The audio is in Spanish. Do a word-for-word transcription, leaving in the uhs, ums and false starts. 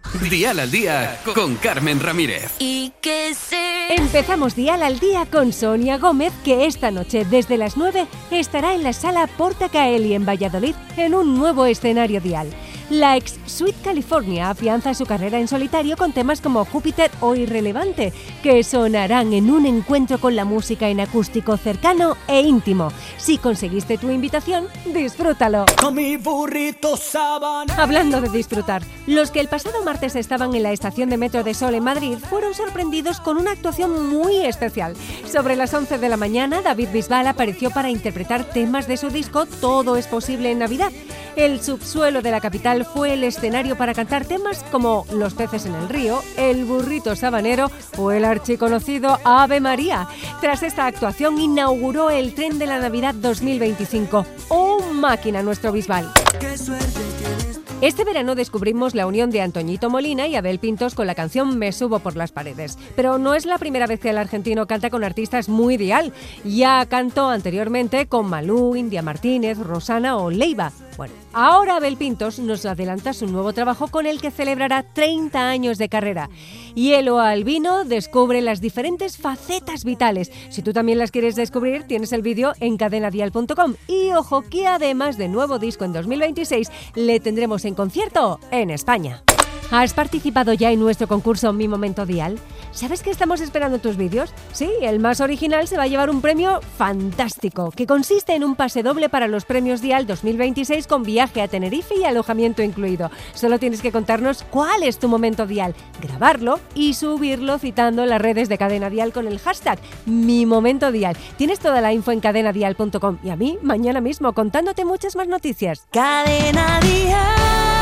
Dial al Día con Carmen Ramírez. Y que se... Empezamos Dial al Día con Sonia Gómez, que esta noche desde las nueve estará en la sala Porta Caeli en Valladolid en un nuevo escenario Dial. La ex Sweet California afianza su carrera en solitario con temas como Júpiter o Irrelevante, que sonarán en un encuentro con la música en acústico cercano e íntimo. Si conseguiste tu invitación, disfrútalo. Con mi burrito sábana. Hablando de disfrutar, los que el pasado martes estaban en la estación de Metro de Sol en Madrid fueron sorprendidos con una actuación muy especial. Sobre las once de la mañana, David Bisbal apareció para interpretar temas de su disco Todo es posible en Navidad. El subsuelo de la capital fue el escenario para cantar temas como Los peces en el río, El burrito sabanero o el archiconocido Ave María. Tras esta actuación inauguró el Tren de la Navidad dos mil veinticinco. ¡Oh, máquina nuestro Bisbal! Qué suerte tienes. Este verano descubrimos la unión de Antoñito Molina y Abel Pintos con la canción Me subo por las paredes. Pero no es la primera vez que el argentino canta con artistas muy Dial. Ya cantó anteriormente con Malú, India Martínez, Rosana o Leiva. Bueno, ahora Abel Pintos nos adelanta su nuevo trabajo con el que celebrará treinta años de carrera. Hielo al vino descubre las diferentes facetas vitales. Si tú también las quieres descubrir, tienes el vídeo en cadena dial punto com. Y ojo que además de nuevo disco en dos mil veintiséis, le tendremos en concierto en España. ¿Has participado ya en nuestro concurso Mi Momento Dial? ¿Sabes que estamos esperando tus vídeos? Sí, el más original se va a llevar un premio fantástico, que consiste en un pase doble para los premios Dial dos mil veintiséis con viaje a Tenerife y alojamiento incluido. Solo tienes que contarnos cuál es tu momento Dial, grabarlo y subirlo citando las redes de Cadena Dial con el hashtag Mi Momento Dial. Tienes toda la info en cadena dial punto com y a mí mañana mismo contándote muchas más noticias. Cadena Dial.